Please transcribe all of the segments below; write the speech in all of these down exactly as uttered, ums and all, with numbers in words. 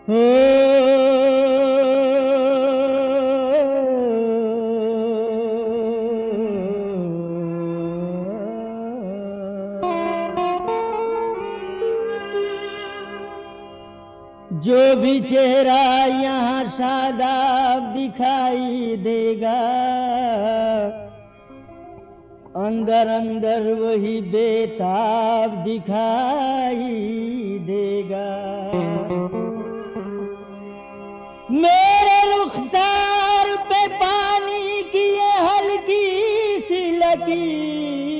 जो भी चेहरा यहाँ शादाब दिखाई देगा, अंदर अंदर वही बेताब दिखाई देगा। मेरे रुखसार पे पानी की ये हल्की सी लकीर,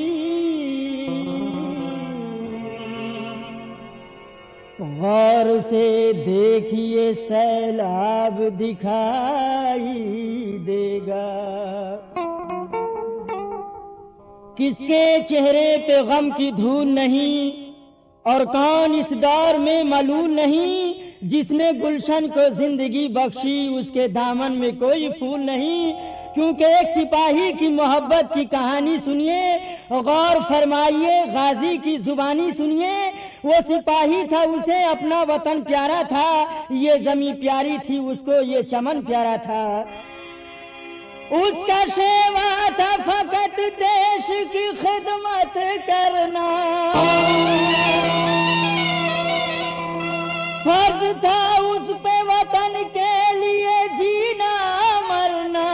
गौर से देखिए सैलाब दिखाई देगा। किसके चेहरे पे गम की धूल नहीं, और कौन इस दौर में मलूल नहीं, जिसने गुलशन को जिंदगी बख्शी उसके दामन में कोई फूल नहीं। क्योंकि एक सिपाही की मोहब्बत की कहानी सुनिए, गौर फरमाइए, गाजी की जुबानी सुनिए। वो सिपाही था, उसे अपना वतन प्यारा था, ये जमी प्यारी थी उसको, ये चमन प्यारा था। उसका सेवा था फकत देश की खिदमत करना, फर्ज था उस पे वतन के लिए जीना मरना।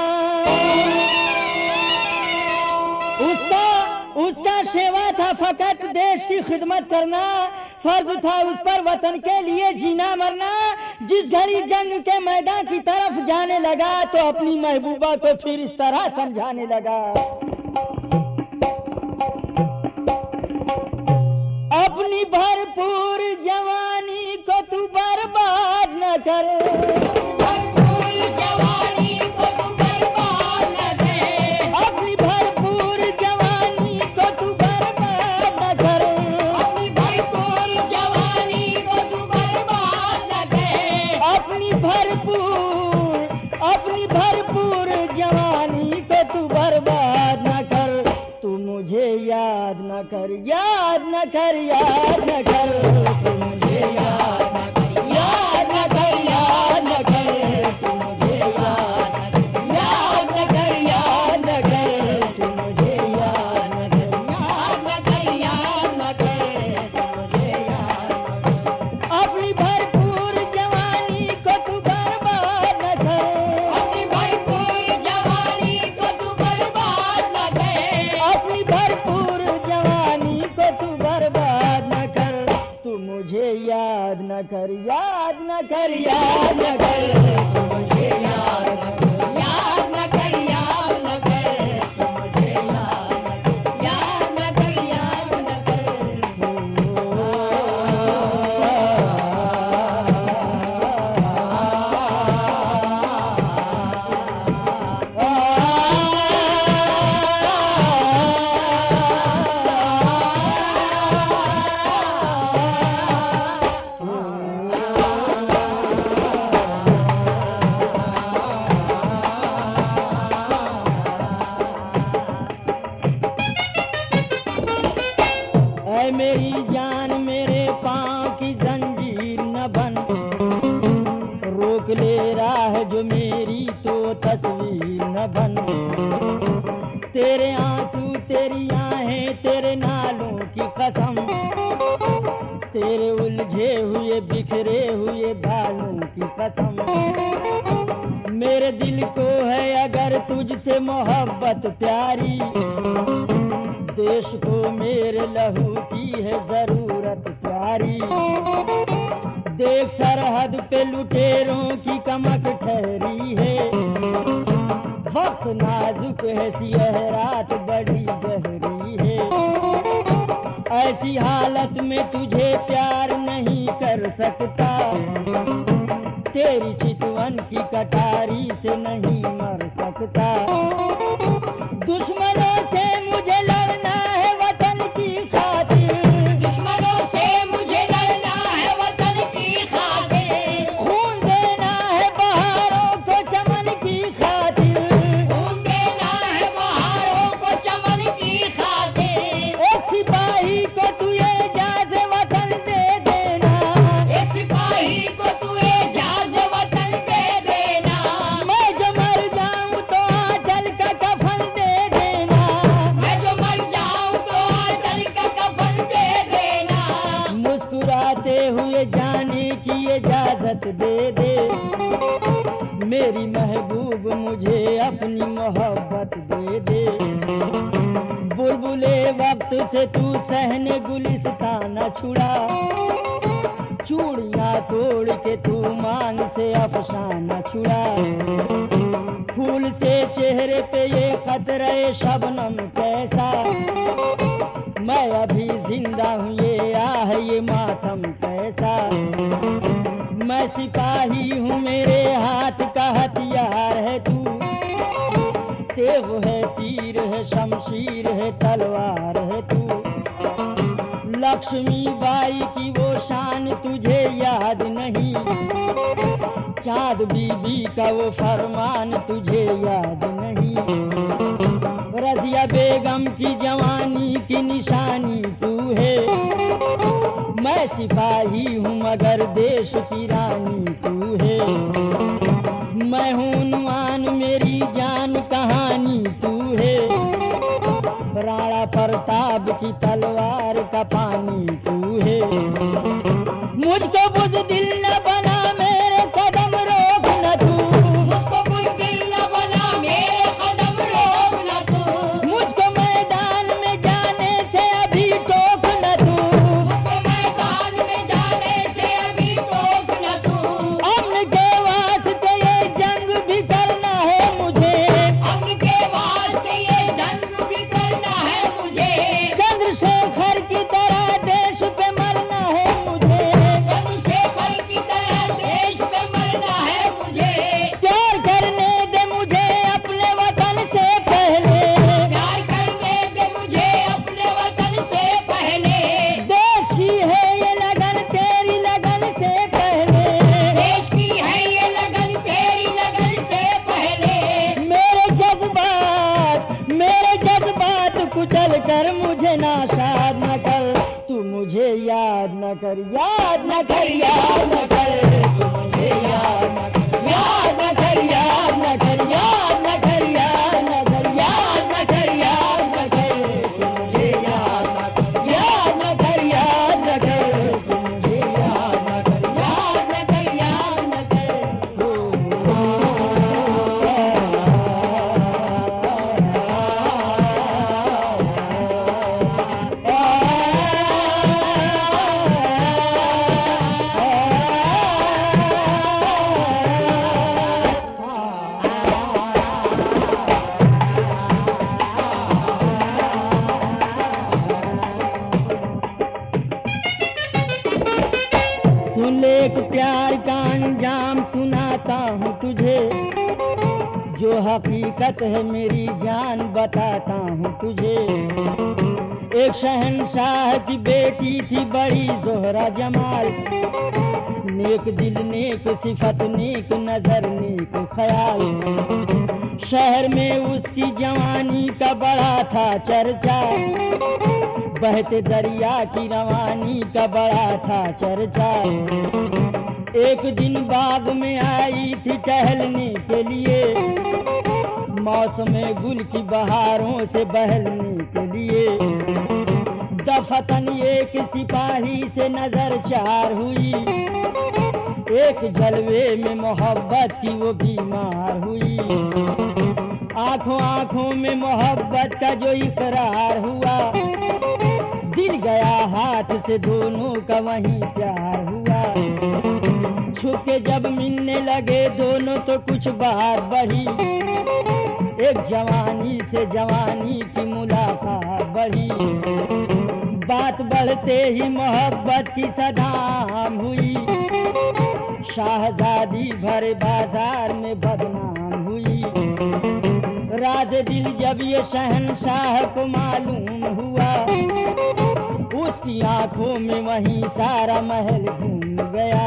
उसका उसका सेवा था फकत देश की खिदमत करना, फर्ज था उस पर वतन के लिए जीना मरना। जिस घड़ी जंग के मैदान की तरफ जाने लगा तो अपनी महबूबा को फिर इस तरह समझाने लगा, अपनी भरपूर जवानी को तू बर्बाद न कर, भरपूर जवानी को तू बर्बाद न कर, अपनी भरपूर जवानी को तू बर्बाद न कर, अपनी भरपूर जवानी को तू बर्बाद न कर, अपनी भरपूर अपनी भरपूर जवानी को तू बर्बाद न कर। तू मुझे याद न कर, याद न कर, याद न कर, तू मुझे याद न कर, याद न कर, याद न कर, तू मुझे याद न कर, याद न कर, याद न कर, तू मुझे याद न कर, याद न कर, याद न कर, तू मुझे याद न कर। अपनी भरपूर जवानी को तू बर्बाद न कर, अपनी भरपूर जवानी को तू बर्बाद न कर, अपनी भरपूर जवानी को तू बर्बाद न कर। तू मुझे याद न कर, याद न कर, याद न कर, तू मुझे याद न कर, याद न कर, याद न कर, तू मुझे याद न कर, याद न कर, याद न ऐ मेरी जान मेरे पाँव की जंजीर न बन, रोक ले राह जो मेरी तो तस्वीर न बन। तेरे आंसू तेरी आहें तेरे नालों की कसम, तेरे उलझे हुए बिखरे हुए बालों की कसम। मेरे दिल को है अगर तुझसे मोहब्बत प्यारी, देश को मेरे लहू की है जरूरत प्यारी। देख सरहद पे लुटेरों की कमक ठहरी है, वक्त नाजुक है सियह रात बड़ी गहरी है। ऐसी हालत में तुझे प्यार नहीं कर सकता, तेरी चितवन की कटारी से नहीं मर सकता। दुश्मनों से मुझे लड़ना है वतन की खातिर, दुश्मनों से मुझे लड़ना है वतन की खातिर। खून देना है बहारों को चमन की खातिर, खून देना है बहारों को चमन की खातिर। एक सिपाही को तू ये इजाज़त वतन दे देना, एक सिपाही को तू ये इजाज़त आते हुए जाने की इजाजत दे दे, मेरी महबूब मुझे अपनी मोहब्बत दे दे। बुलबुले वक्त से तू सहने गुलिस्तान न छुड़ा, चूड़ियां तोड़ के तू मांग से अफसाना छुड़ा। फूल से चेहरे पे ये कतरे शबनम कैसा, मैं अभी जिंदा हूँ ये आह ये मातम कैसा। मैं सिपाही हूँ मेरे हाथ का हथियार है तू, तेग है तीर है शमशीर है तलवार है तू। लक्ष्मी बाई की वो शान तुझे याद नहीं, चाँद बीबी का वो फरमान तुझे याद नहीं। रज़िया बेगम की जवानी की निशानी तू है, मैं सिपाही हूँ मगर देश की रानी तू है। मैं हूँ उन्वान मेरी जान कहानी तू है, राणा प्रताप की तलवार का पानी तू है। मुझको बुज़दिल न बना मेरे कदम रोक न तू, मुझको बुज़दिल न बना मेरे कदम रोक न तू। मुझको मैदान में जाने से अभी टोक न तू, मुझको मैदान में जाने से अभी टोक न तू। अमन के वास्ते ये जंग भी करना है मुझे, अमन के वास्ते ये जंग भी करना है मुझे। चंद्रशेखर की तरह देश पे मरना है मुझे, चंद्रशेखर की तरह देश पे मरना है मुझे। प्यार करने दे मुझे अपने वतन से पहले, प्यार करने दे मुझे अपने वतन से पहले। देश की है ये लगन तेरी लगन से पहले। देश की है ये लगन तेरी लगन से पहले। मेरे जज्बात मेरे जज्बात कुचल कर मुझे नाशाद न कर, तू मुझे याद न कर याद न कर याद न कर, तू मुझे याद न कर याद न कर याद न कर याद न कर याद न कर याद न कर याद न कर, तू मुझे याद न कर याद न कर याद न कर, तू मुझे याद न कर याद न कर याद न सुन ले एक प्यार का अंजाम सुनाता हूँ तुझे, जो हकीकत है मेरी जान बताता हूँ तुझे। एक शहंशाह की बेटी थी बड़ी जोहरा जमाल, नेक दिल नेक सिफत नेक नजर नेक ख्याल। शहर में उसकी जवानी का बड़ा था चर्चा, बहते दरिया की रवानी का बड़ा था चर्चा। एक दिन बाग में आई थी टहलने के लिए, मौसम गुल की बहारों से बहलने के लिए। दफतन एक सिपाही से नजर चार हुई, एक जलवे में मोहब्बत की वो बीमार हुई। आंखों आंखों में मोहब्बत का जो इकरार हुआ, दिल गया हाथ से दोनों का वहीं प्यार हुआ। छुपके जब मिलने लगे दोनों तो कुछ बात बढ़ी, एक जवानी से जवानी की मुलाकात बढ़ी। बात बढ़ते ही मोहब्बत की सदाम हुई, शाहजादी भरे बाजार में बदनाम हुई। राज दिल जब ये शहंशाह को मालूम हुआ, उसकी आंखों में वहीं सारा महल घूम गया।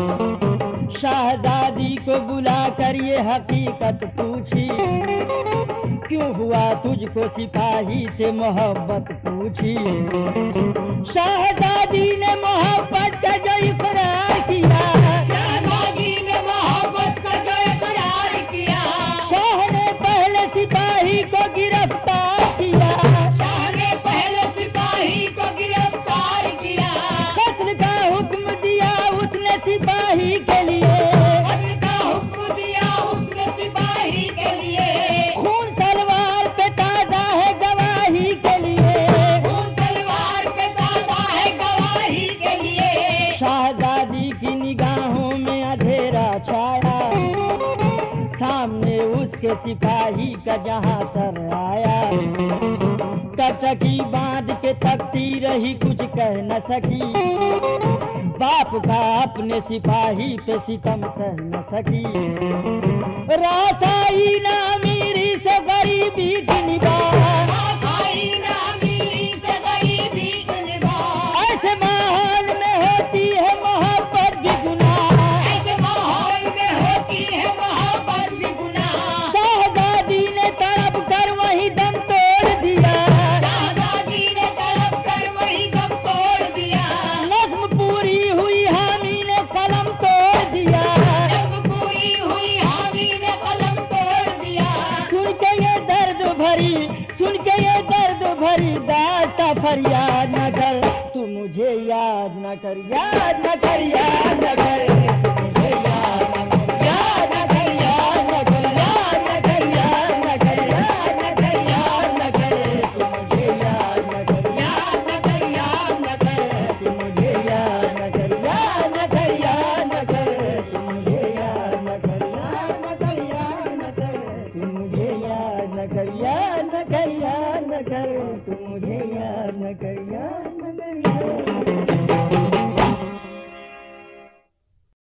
शाहजादी को बुला कर ये हकीकत पूछी, क्यों हुआ तुझको सिपाही से मोहब्बत पूछी। शाहजादी ने मोहब्बत का जो इकरार किया, शाहजादी ने मोहब्बत का जो इकरार किया, शाह ने पहले सिपाही को गिरफ्तार किया। शाह ने पहले सिपाही को गिरफ्तार किया, कत्ल का हुक्म की निगाहों में अंधेरा छाया, सामने उसके सिपाही का जहां सर आया। टटकी बांध के तकती रही, कुछ कह न सकी, बाप का अपने सिपाही पे सितम सह न सकी। रासाई ना मेरी से गरीबी की निगाह, रासाई ना मेरी से गरीबी की निगाह। ऐसे माहौल में होती है मोहब्बत भी गुनाह, ऐसे माहौल में होती है मोहब्बत भी गुनाह। शहजादी ने तड़प कर वही दम तोड़ दिया, शहजादी ने तड़प कर वही दम तोड़ दिया। नज्म पूरी हुई हामी ने कलम तोड़ दिया, जब पूरी हुई हामी ने कलम तोड़ दिया। सुन के ये दर्द भरी, सुन के ये दर्द भरी दास्तां फरियाद न कर, तू मुझे याद न कर, याद न कर, याद न कर, मुझे याद न कर, याद न कर, याद न कर, याद न कर, याद न कर, याद न कर, याद न कर, तू मुझे याद न कर, याद न कर, याद न कर, तू मुझे याद न कर, याद न कर, याद न कर, तू मुझे याद न कर, याद न कर, याद न कर, तू मुझे याद न कर, याद न कर, याद न कर, तू मुझे याद न कर, याद